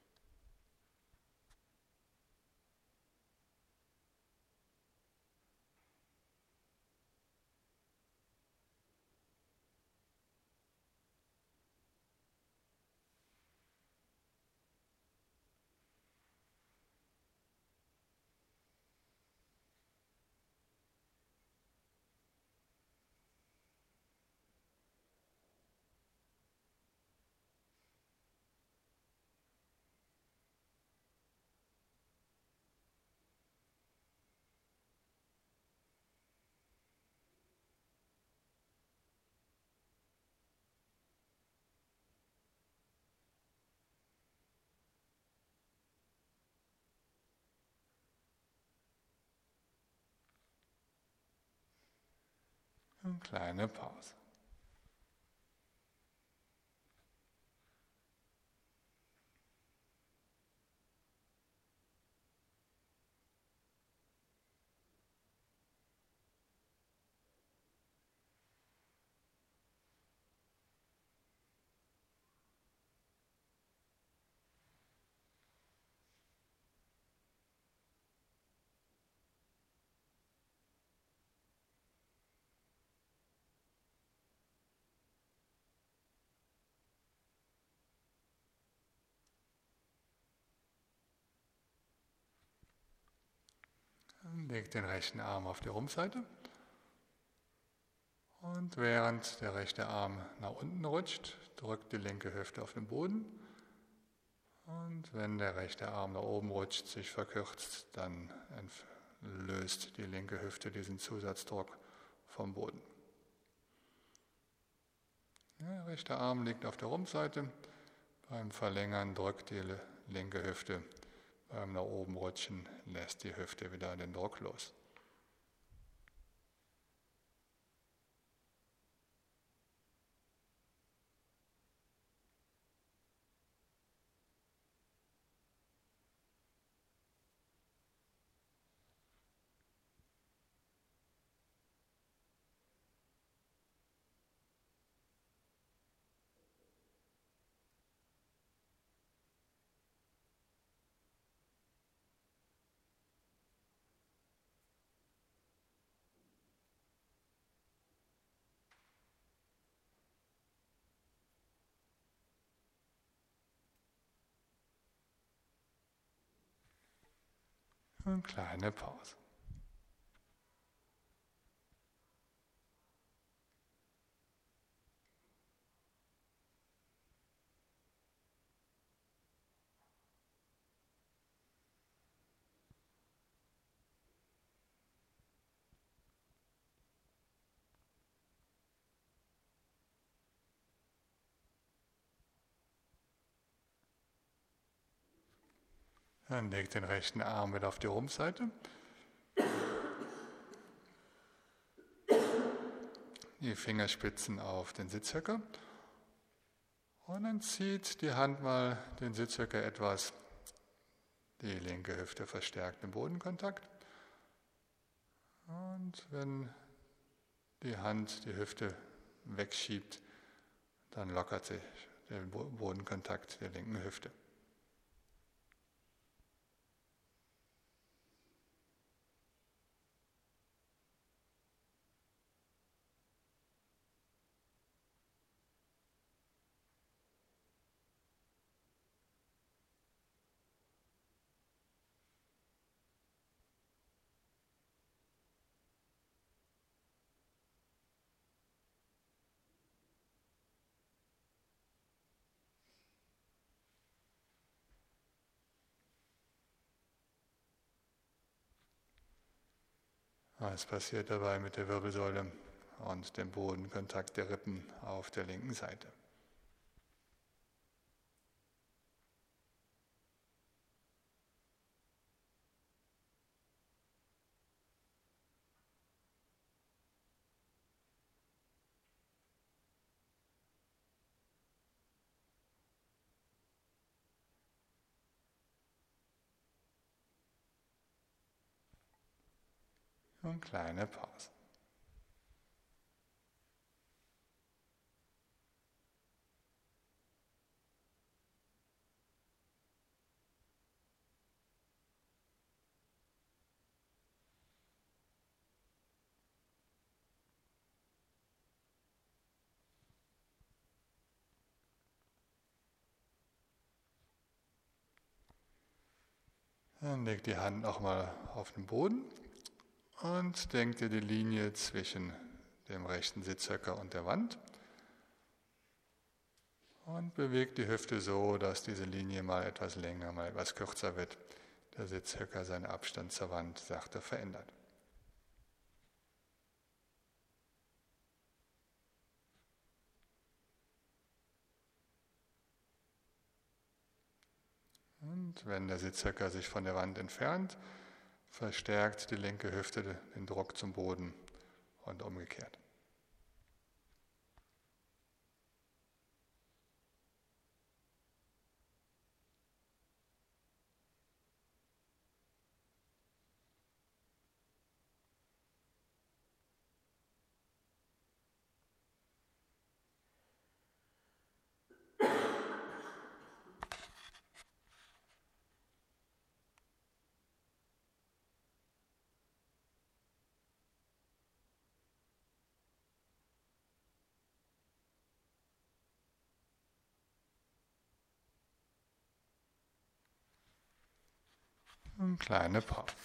Eine kleine Pause. Leg den rechten Arm auf die Rumpfseite und während der rechte Arm nach unten rutscht, drückt die linke Hüfte auf den Boden und wenn der rechte Arm nach oben rutscht, sich verkürzt, dann löst die linke Hüfte diesen Zusatzdruck vom Boden. Ja, rechter Arm liegt auf der Rumpfseite. Beim Verlängern drückt die linke Hüfte. Beim nach oben rutschen lässt die Hüfte wieder den Druck los. Eine kleine Pause. Dann legt den rechten Arm wieder auf die Rumpfseite. Die Fingerspitzen auf den Sitzhöcker. Und dann zieht die Hand mal den Sitzhöcker etwas. Die linke Hüfte verstärkt den Bodenkontakt. Und wenn die Hand die Hüfte wegschiebt, dann lockert sich der Bodenkontakt der linken Hüfte. Was passiert dabei mit der Wirbelsäule und dem Bodenkontakt der Rippen auf der linken Seite? Und kleine Pause. Dann legt die Hand nochmal auf den Boden und denkt ihr die Linie zwischen dem rechten Sitzhöcker und der Wand und bewegt die Hüfte so, dass diese Linie mal etwas länger, mal etwas kürzer wird. Der Sitzhöcker seinen Abstand zur Wand sachte verändert. Und wenn der Sitzhöcker sich von der Wand entfernt, verstärkt die linke Hüfte den Druck zum Boden und umgekehrt. Eine kleine Pause.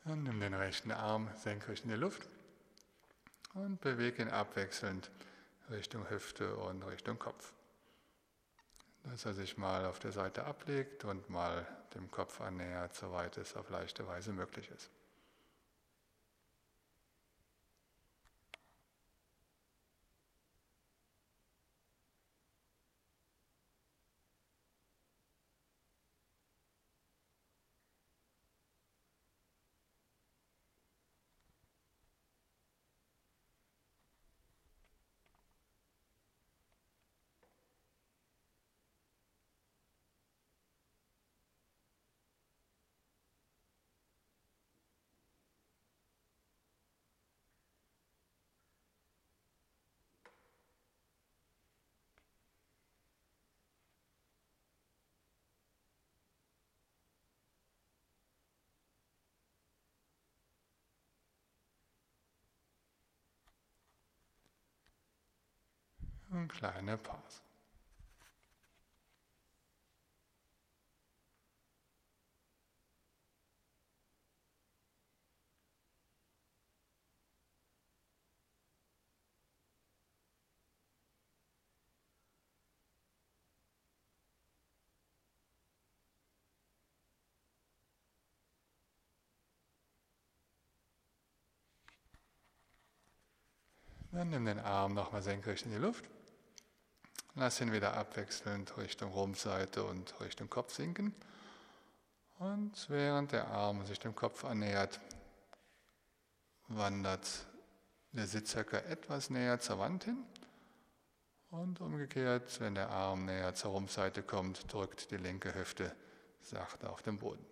Dann nimm den rechten Arm senkrecht in die Luft und bewege ihn abwechselnd Richtung Hüfte und Richtung Kopf. Dass er sich mal auf der Seite ablegt und mal dem Kopf annähert, soweit es auf leichte Weise möglich ist. Eine kleine Pause. Dann nimm den Arm nochmal senkrecht in die Luft. Lass ihn wieder abwechselnd Richtung Rumpfseite und Richtung Kopf sinken. Und während der Arm sich dem Kopf annähert, wandert der Sitzhöcker etwas näher zur Wand hin. Und umgekehrt, wenn der Arm näher zur Rumpfseite kommt, drückt die linke Hüfte sachte auf den Boden.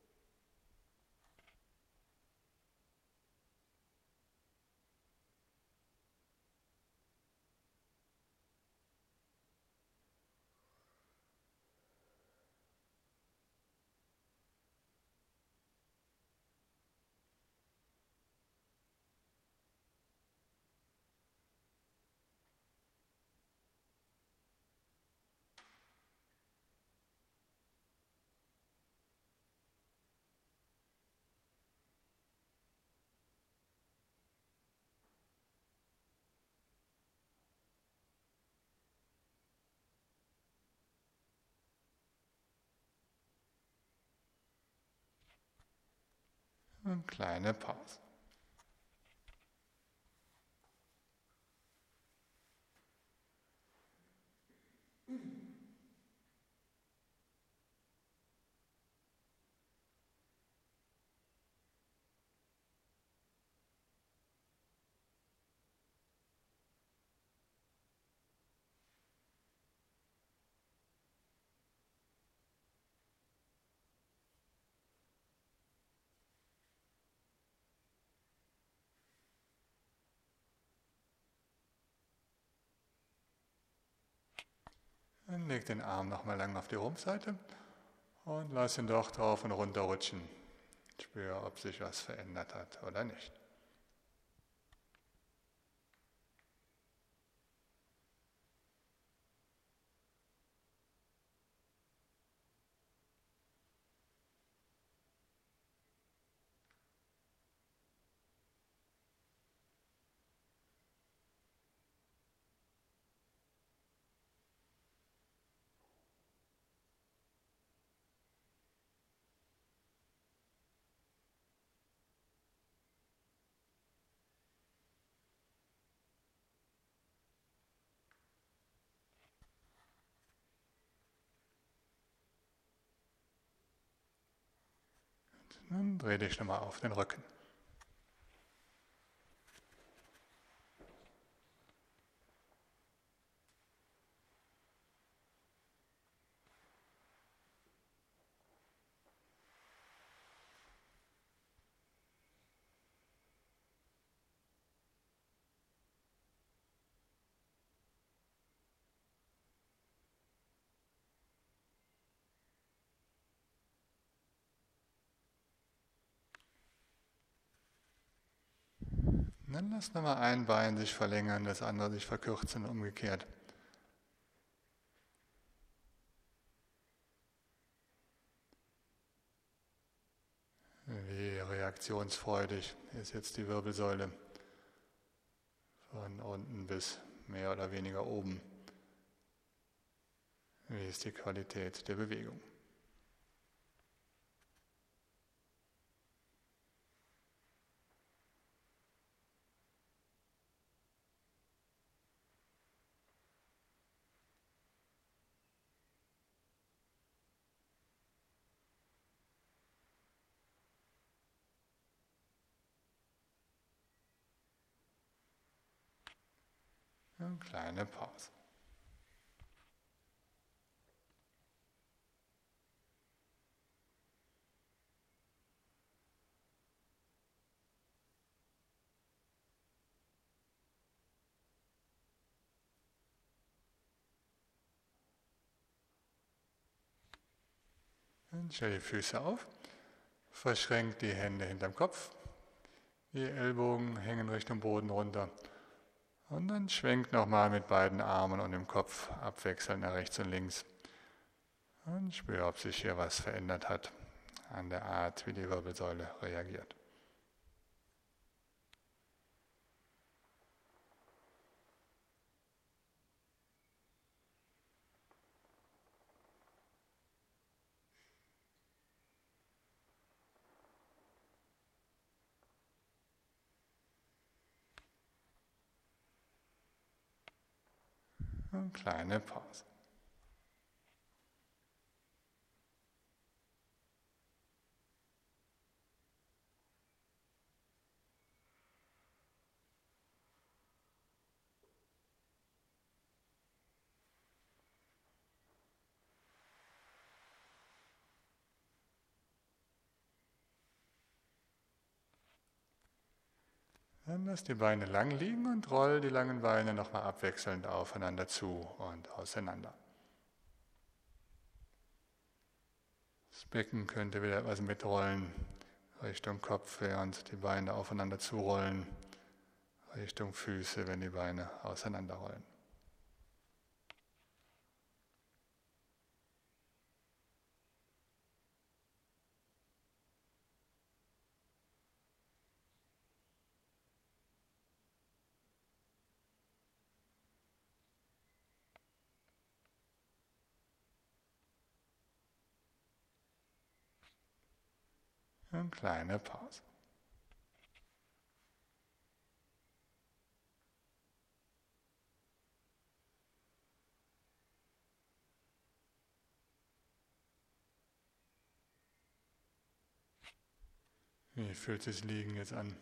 Eine kleine Pause. Dann leg den Arm nochmal lang auf die Rumpfseite und lass ihn dort rauf und runter rutschen. Spür, ob sich was verändert hat oder nicht. Dann dreh dich nochmal auf den Rücken. Dann lass nochmal ein Bein sich verlängern, das andere sich verkürzen, umgekehrt. Wie reaktionsfreudig ist jetzt die Wirbelsäule von unten bis mehr oder weniger oben? Wie ist die Qualität der Bewegung? Eine kleine Pause. Dann stell die Füße auf, verschränk die Hände hinterm Kopf, die Ellbogen hängen Richtung Boden runter und dann schwenk nochmal mit beiden Armen und dem Kopf abwechselnd nach rechts und links und spür, ob sich hier was verändert hat an der Art, wie die Wirbelsäule reagiert. Eine kleine Pause. Dann lass die Beine lang liegen und roll die langen Beine nochmal abwechselnd aufeinander zu und auseinander. Das Becken könnte wieder etwas mitrollen, Richtung Kopf, während die Beine aufeinander zurollen, Richtung Füße, wenn die Beine auseinanderrollen. Eine kleine Pause. Wie fühlt sich das Liegen jetzt an?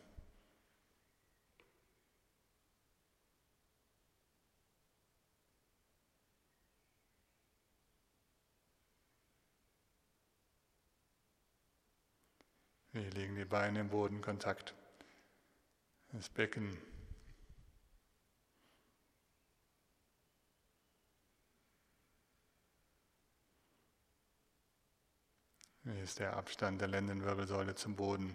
Wie liegen die Beine im Bodenkontakt? Das Becken. Wie ist der Abstand der Lendenwirbelsäule zum Boden?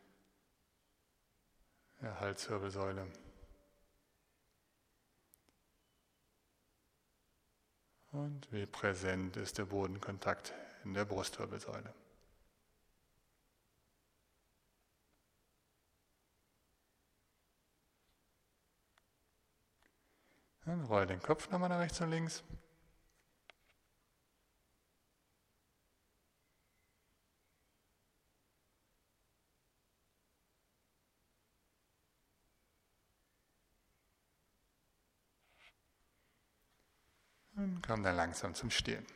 Der Halswirbelsäule. Und wie präsent ist der Bodenkontakt in der Brustwirbelsäule? Dann roll den Kopf nochmal nach rechts und links. Und komm dann langsam zum Stehen.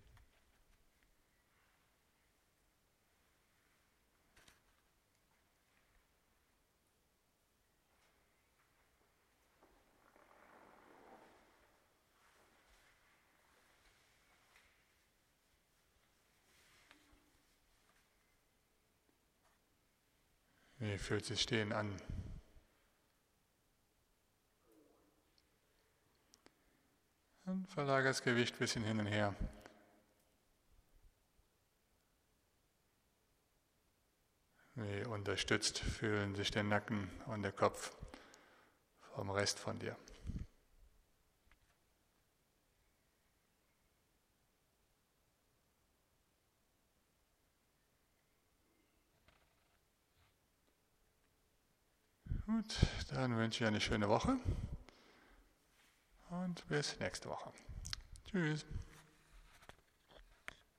Wie fühlt sich Stehen an? Und verlagere das Gewicht ein bisschen hin und her. Wie unterstützt fühlen sich der Nacken und der Kopf vom Rest von dir. Gut, dann wünsche ich eine schöne Woche und bis nächste Woche. Tschüss.